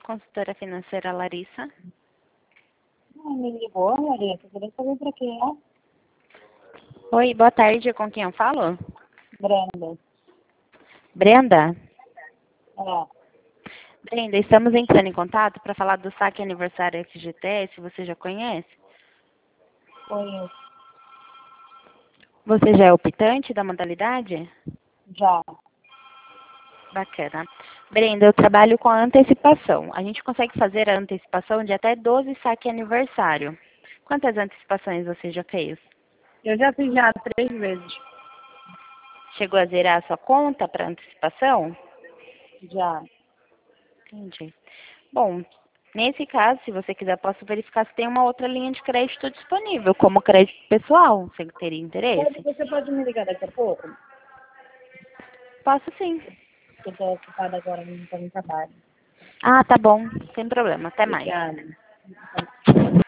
Consultora financeira Larissa. Me ligou, Maria, eu queria saber pra quê? Oi, boa tarde, com quem eu falo? Brenda. Brenda? É, Brenda, estamos entrando em contato para falar do saque aniversário FGTS, você já conhece? conheço. Você já é optante da modalidade? Já. Bacana. Brenda, eu trabalho com a antecipação. A gente consegue fazer a antecipação de até 12 saque aniversário. Quantas antecipações você já fez? Eu já fiz já 3 vezes. Chegou a zerar a sua conta para antecipação? Já. Entendi. Bom, nesse caso, se você quiser, posso verificar se tem uma outra linha de crédito disponível, como crédito pessoal. Você teria interesse? Você pode me ligar daqui a pouco? Posso sim. Eu estou ocupada agora, não estou no trabalho. Ah, tá bom. Sem problema. Até mais. Obrigada.